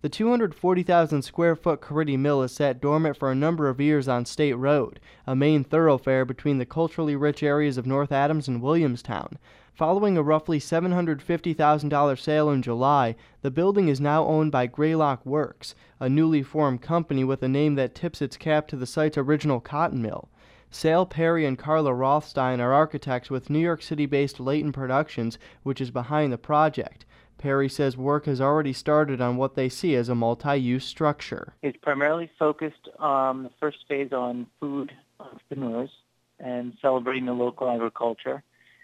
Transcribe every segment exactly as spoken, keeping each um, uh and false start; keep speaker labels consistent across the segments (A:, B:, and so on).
A: The two hundred forty thousand square foot Caridi Mill has sat dormant for a number of years on State Road, a main thoroughfare between the culturally rich areas of North Adams and Williamstown. Following a roughly seven hundred fifty thousand dollars sale in July, the building is now owned by Greylock Works, a newly formed company with a name that tips its cap to the site's original cotton mill. Sale Perry and Carla Rothstein are architects with New York City-based Leighton Productions, which is behind the project. Perry says work has already started on what they see as a multi-use structure.
B: It's primarily focused on the first phase on food entrepreneurs and celebrating the local agriculture.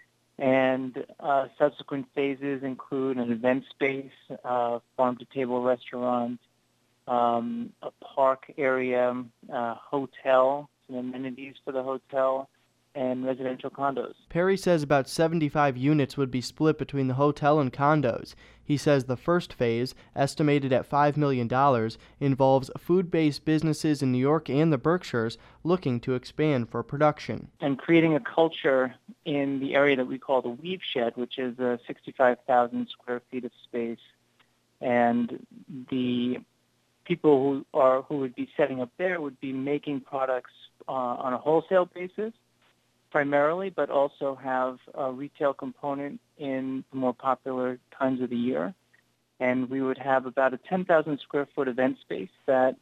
B: And uh, subsequent phases include an event space, uh, farm-to-table restaurant, um, a park area, a hotel, some amenities for the hotel, and residential condos.
A: Perry says about seventy-five units would be split between the hotel and condos. He says the first phase, estimated at five million dollars, involves food-based businesses in New York and the Berkshires looking to expand for production.
B: And creating a culture in the area that we call the Weave Shed, which is uh, sixty-five thousand square feet of space. And the people who are who would be setting up there would be making products uh, on a wholesale basis, primarily, but also have a retail component in the more popular times of the year. And we would have about a ten thousand square foot event space that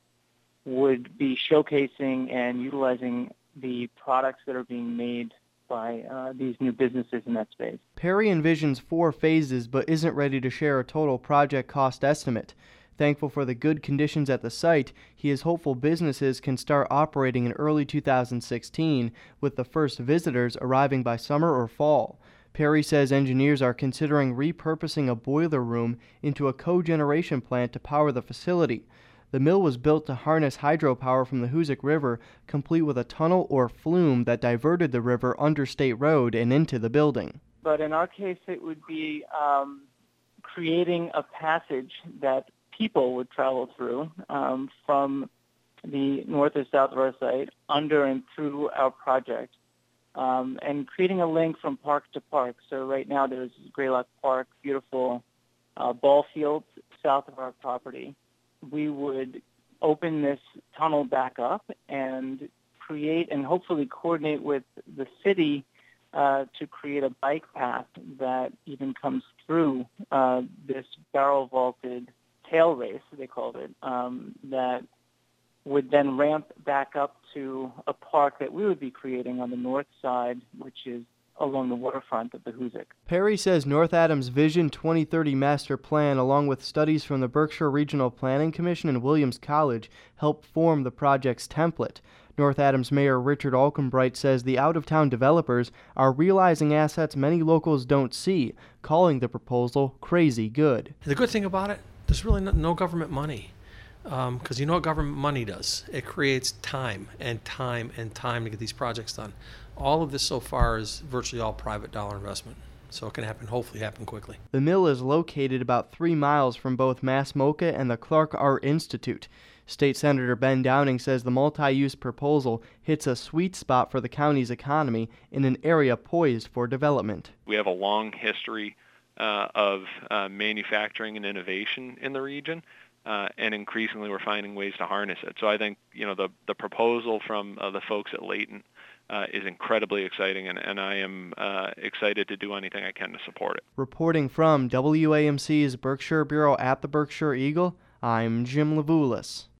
B: would be showcasing and utilizing the products that are being made by uh, these new businesses in that space.
A: Perry envisions four phases but isn't ready to share a total project cost estimate. Thankful for the good conditions at the site, he is hopeful businesses can start operating in early two thousand sixteen, with the first visitors arriving by summer or fall. Perry says engineers are considering repurposing a boiler room into a cogeneration plant to power the facility. The mill was built to harness hydropower from the Hoosick River, complete with a tunnel or flume that diverted the river under State Road and into the building.
B: But in our case, it would be um, creating a passage that people would travel through um, from the north or south of our site, under and through our project, um, and creating a link from park to park. So right now there's Greylock Park, beautiful uh, ball fields south of our property. We would open this tunnel back up and create and hopefully coordinate with the city uh, to create a bike path that even comes through uh, this barrel-vaulted tail race, they called it, um, that would then ramp back up to a park that we would be creating on the north side, which is along the waterfront of the Hoosick.
A: Perry says North Adams' Vision twenty thirty master plan, along with studies from the Berkshire Regional Planning Commission and Williams College, helped form the project's template. North Adams Mayor Richard Alcombright says the out-of-town developers are realizing assets many locals don't see, calling the proposal crazy good.
C: The good thing about it, there's really no, no government money, because um, you know what government money does? It creates time and time and time to get these projects done. All of this so far is virtually all private dollar investment, so it can happen, hopefully happen quickly.
A: The mill is located about three miles from both Mass MoCA and the Clark Art Institute. State Senator Ben Downing says the multi-use proposal hits a sweet spot for the county's economy in an area poised for development.
D: We have a long history uh, of uh, manufacturing and innovation in the region, uh, and increasingly we're finding ways to harness it. So I think, you know, the, the proposal from uh, the folks at Leighton Uh, is incredibly exciting, and, and I am uh, excited to do anything I can to support it.
A: Reporting from W A M C's Berkshire Bureau at the Berkshire Eagle, I'm Jim Levulis.